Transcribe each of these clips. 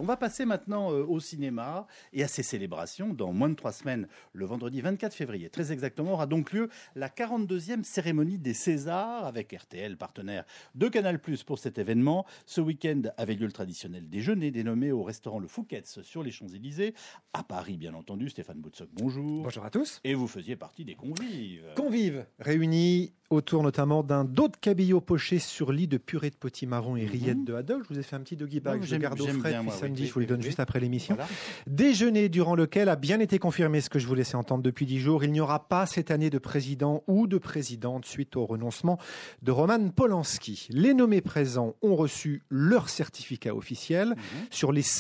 va passer maintenant au cinéma et à ses célébrations. Dans moins de 3 semaines, le vendredi 24 février, très exactement, aura donc lieu la 42e cérémonie des Césars avec RTL, partenaire de Canal+ pour cet événement. Ce week-end avait lieu le traditionnel déjeuner dénommé au restaurant Le Fouquet's sur les Champs-Élysées. À Paris, bien entendu. Stéphane Boutsock, bonjour. Bonjour à tous. Et vous faisiez partie des convives. Convives réunis autour notamment d'un dos de cabillaud poché sur lit de purée de potimarron et rillettes de haddock. Je vous ai fait un petit doggy bag, je le garde au frais depuis samedi, je vous le donne juste après l'émission. Voilà. Déjeuner durant lequel a bien été confirmé ce que je vous laissais entendre depuis 10 jours. Il n'y aura pas cette année de président ou de présidente suite au renoncement de Roman Polanski. Les nommés présents ont reçu leur certificat officiel. Sur les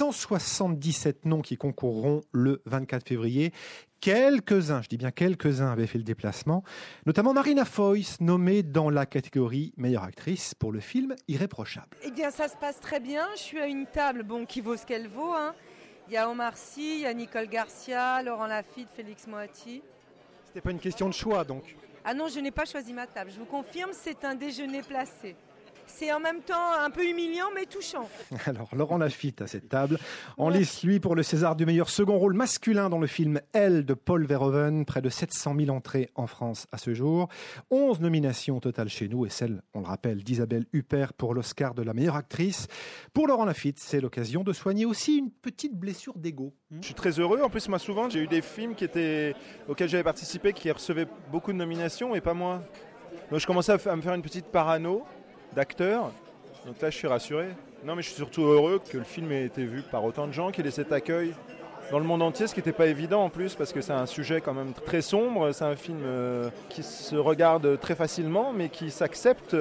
177 noms qui concourront le 24 février, quelques-uns, je dis bien quelques-uns, avaient fait le déplacement, notamment Marina Foïs, nommée dans la catégorie meilleure actrice pour le film Irréprochable. Eh bien, ça se passe très bien. Je suis à une table qui vaut ce qu'elle vaut. Il y a Omar Sy, il y a Nicole Garcia, Laurent Lafitte, Félix Moati. C'était pas une question de choix, donc? Ah non, je n'ai pas choisi ma table. Je vous confirme, c'est un déjeuner placé. C'est en même temps un peu humiliant, mais touchant. Alors, Laurent Lafitte à cette table. En lice, lui, pour le César du meilleur second rôle masculin dans le film Elle de Paul Verhoeven. Près de 700 000 entrées en France à ce jour. 11 nominations au total chez nous et celle, on le rappelle, d'Isabelle Huppert pour l'Oscar de la meilleure actrice. Pour Laurent Lafitte, c'est l'occasion de soigner aussi une petite blessure d'ego. Je suis très heureux. En plus, moi, souvent, j'ai eu des films auxquels j'avais participé qui recevaient beaucoup de nominations et pas moi. Donc, je commençais à me faire une petite parano d'acteur, donc là je suis rassuré. Non, mais je suis surtout heureux que le film ait été vu par autant de gens, qu'il ait cet accueil dans le monde entier, ce qui n'était pas évident en plus, parce que c'est un sujet quand même très sombre, c'est un film qui se regarde très facilement, mais qui s'accepte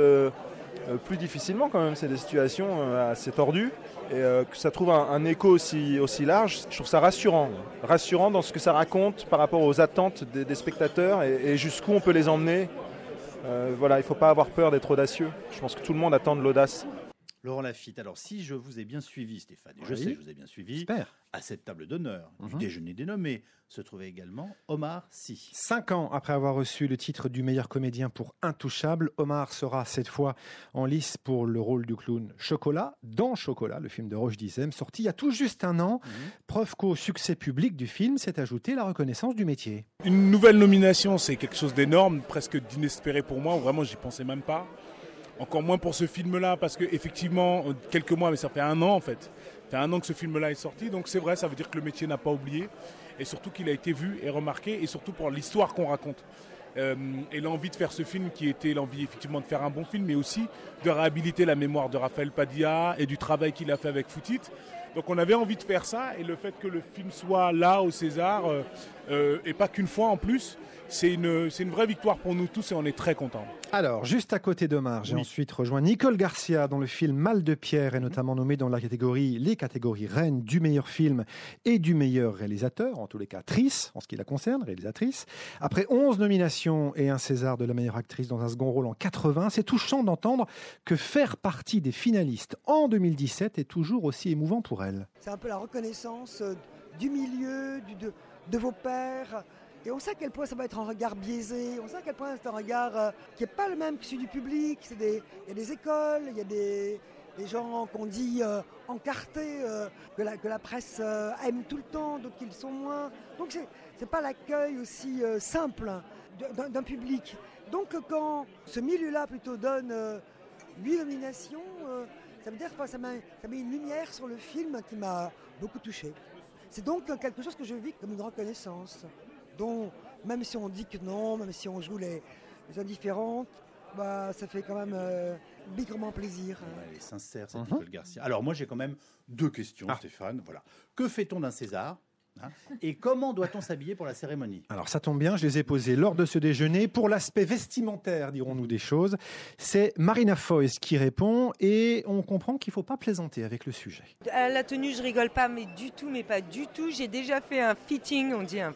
plus difficilement quand même. C'est des situations assez tordues, et que ça trouve un écho aussi large, je trouve ça rassurant dans ce que ça raconte par rapport aux attentes des spectateurs, et jusqu'où on peut les emmener. Voilà, il ne faut pas avoir peur d'être audacieux. Je pense que tout le monde attend de l'audace. Laurent Lafitte, alors si je vous ai bien suivi, Stéphane, et je sais que je vous ai bien suivi, à cette table d'honneur du déjeuner dénommé se trouvait également Omar Sy. 5 ans après avoir reçu le titre du meilleur comédien pour Intouchable, Omar sera cette fois en lice pour le rôle du clown Chocolat, dans Chocolat, le film de Roche Dizem, sorti il y a tout juste un an. Preuve qu'au succès public du film s'est ajoutée la reconnaissance du métier. Une nouvelle nomination, c'est quelque chose d'énorme, presque d'inespéré pour moi, vraiment j'y pensais même pas. Encore moins pour ce film-là, parce qu'effectivement, quelques mois, mais ça fait 1 an en fait. Ça fait 1 an que ce film-là est sorti, donc c'est vrai, ça veut dire que le métier n'a pas oublié, et surtout qu'il a été vu et remarqué, et surtout pour l'histoire qu'on raconte. Et l'envie de faire ce film, qui était l'envie effectivement de faire un bon film, mais aussi de réhabiliter la mémoire de Raphaël Padilla et du travail qu'il a fait avec Foutit. Donc on avait envie de faire ça, et le fait que le film soit là au César, et pas qu'une fois en plus, c'est une vraie victoire pour nous tous et on est très contents. Alors, juste à côté d'Omar, j'ai ensuite rejoint Nicole Garcia dont le film Mal de Pierre est notamment nommé dans les catégories reines du meilleur film et du meilleur réalisateur, en tous les cas actrice, en ce qui la concerne, réalisatrice. Après 11 nominations et un César de la meilleure actrice dans un second rôle en 80, c'est touchant d'entendre que faire partie des finalistes en 2017 est toujours aussi émouvant pour elle. C'est un peu la reconnaissance du milieu, de vos pairs. Et on sait à quel point ça va être un regard biaisé, on sait à quel point c'est un regard qui n'est pas le même que celui du public. Il y a des écoles, il y a des gens qu'on dit encartés, que la presse aime tout le temps, d'autres qui le sont moins. Donc c'est pas l'accueil aussi simple d'un public. Donc quand ce milieu-là plutôt donne 8 nominations, ça veut dire que ça met une lumière sur le film qui m'a beaucoup touché. C'est donc quelque chose que je vis comme une reconnaissance. Donc, même si on dit que non, même si on joue les indifférentes, ça fait quand même bigrement plaisir. Elle est sincère, cette Nicole Garcia. Alors moi, j'ai quand même 2 questions, Stéphane. Voilà. Que fait-on d'un César ? Et comment doit-on s'habiller pour la cérémonie ? Alors ça tombe bien, je les ai posées lors de ce déjeuner. Pour l'aspect vestimentaire, dirons-nous des choses, c'est Marina Foïs qui répond et on comprend qu'il ne faut pas plaisanter avec le sujet. À la tenue, je rigole pas, mais pas du tout. J'ai déjà fait un fitting,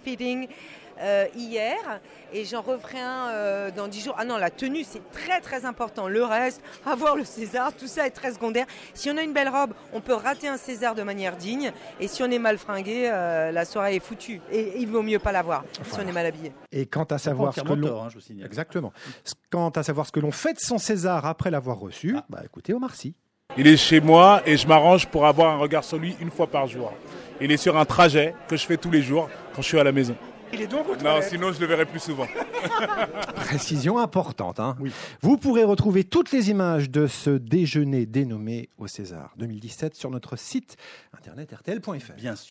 hier, et j'en referai un dans 10 jours. Ah non, la tenue, c'est très très important. Le reste, avoir le César, tout ça est très secondaire. Si on a une belle robe, on peut rater un César de manière digne, et si on est mal fringué, la soirée est foutue. Et il vaut mieux pas l'avoir si on est mal habillé. Et quant à savoir ce que l'on... je vous signale. Exactement. Quant à savoir ce que l'on fait de son César après l'avoir reçu, écoutez Omar Sy. Il est chez moi et je m'arrange pour avoir un regard sur lui une fois par jour. Il est sur un trajet que je fais tous les jours quand je suis à la maison. Il est donc au Non, toilette. sinon je le verrai plus souvent. Précision importante. Oui. Vous pourrez retrouver toutes les images de ce déjeuner dénommé au César 2017 sur notre site internet rtl.fr. Bien sûr.